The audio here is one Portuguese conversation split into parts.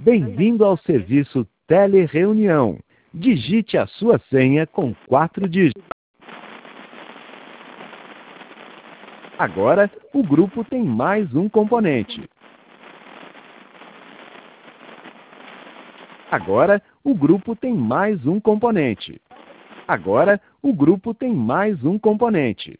Bem-vindo ao serviço Telereunião. Digite a sua senha com 4 dígitos. Agora, o grupo tem mais um componente. Agora, o grupo tem mais um componente. Agora, o grupo tem mais um componente.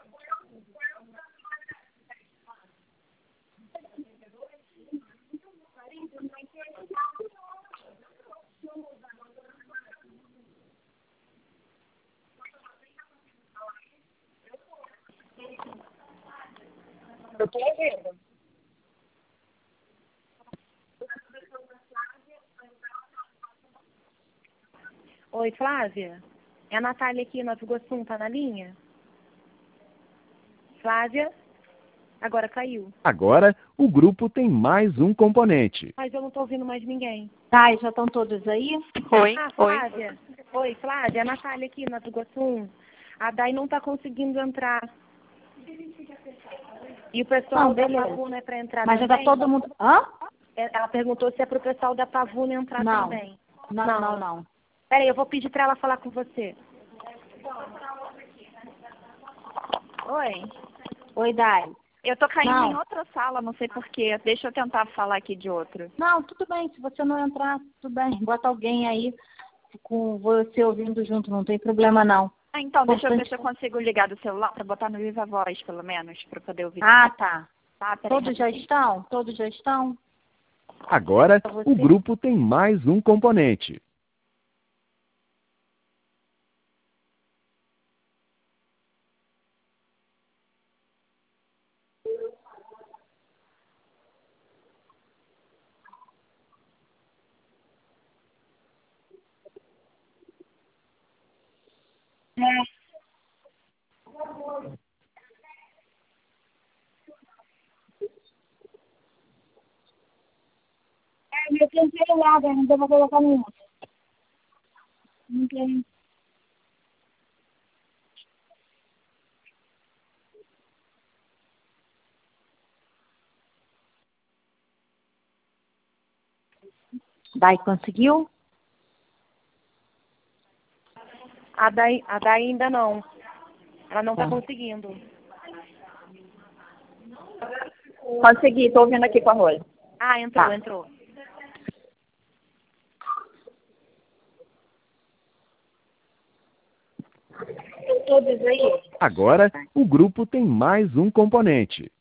Eu tô ouvindo. Oi, Flávia. É a Natália aqui, Nova Iguaçu, tá na linha? Flávia? Agora caiu. Agora, o grupo tem mais um componente. Mas eu não tô ouvindo mais ninguém. Tá, e já estão todos aí? Oi, Ah, oi. Flávia. Oi, Flávia. É a Natália aqui, Nova Iguaçu. A Dai não tá conseguindo entrar. E o pessoal Não, da beleza. Pavuna é pra entrar Mas já também? tá todo mundo... Hã? Ela perguntou se é pro pessoal da Pavuna entrar Não. também. Não. Peraí, eu vou pedir pra ela falar com você. Oi. Oi, Dai. Eu tô caindo Não. em outra sala, não sei porquê. Deixa eu tentar falar aqui de outro. Não, tudo bem. Se você não entrar, tudo bem. Bota alguém aí com você ouvindo junto. Não tem problema, não. Ah, então, deixa eu ver Importante- se eu consigo ligar do celular pra botar no Viva Voz, pelo menos, pra poder ouvir. Ah, tá. Tá, peraí. Todos já estão? Todos já estão? Agora, Você? o grupo tem mais um componente. Eu tenho celular, não deu pra colocar no outro. Não tem. Dai, conseguiu? A Dai ainda não. Ela não tá conseguindo. Consegui, tô ouvindo aqui com a Rose. Ah, entrou, Tá. entrou. Todos aí? Agora, o grupo tem mais um componente.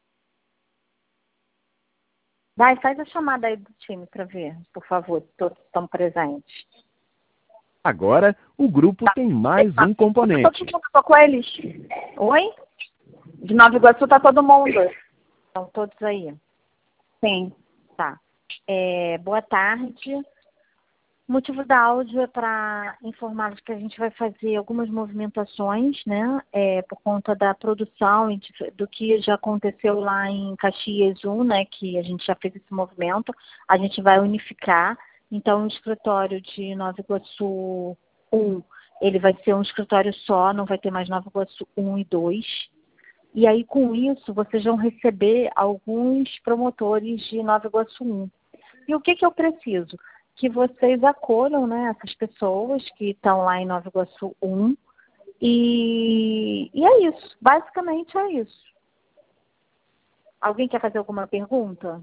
Dai, faz a chamada aí do time para ver, por favor, se todos estão presentes. Agora, o grupo tem mais um componente. Todo mundo tô com eles. Oi? De Nova Iguaçu tá todo mundo. Estão todos aí? Sim. Tá. Boa tarde. O motivo da áudio é para informá-los que a gente vai fazer algumas movimentações, né? Por conta da produção e do que já aconteceu lá em Caxias 1, né? Que a gente já fez esse movimento. A gente vai unificar. Então, o escritório de Nova Iguaçu 1, ele vai ser um escritório só, não vai ter mais Nova Iguaçu 1 e 2. E aí, com isso, vocês vão receber alguns promotores de Nova Iguaçu 1. E o que eu preciso? Que vocês acolham, né, essas pessoas que estão lá em Nova Iguaçu 1. E é isso. Basicamente é isso. Alguém quer fazer alguma pergunta?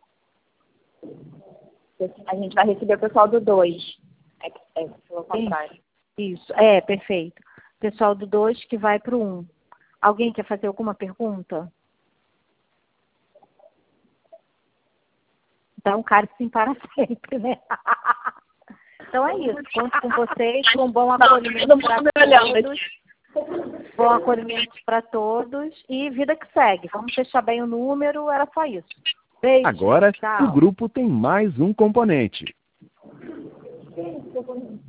A gente vai receber o pessoal do 2. Pelo contrário. Isso, perfeito. Pessoal do 2 que vai para o 1. Alguém quer fazer alguma pergunta? Então, cara, sim para sempre, né? Então é isso. Conto com vocês, com um bom acolhimento para todos. Bom acolhimento para todos e vida que segue. Vamos fechar bem o número, era só isso. Beijo. Agora, Tchau. o grupo tem mais um componente.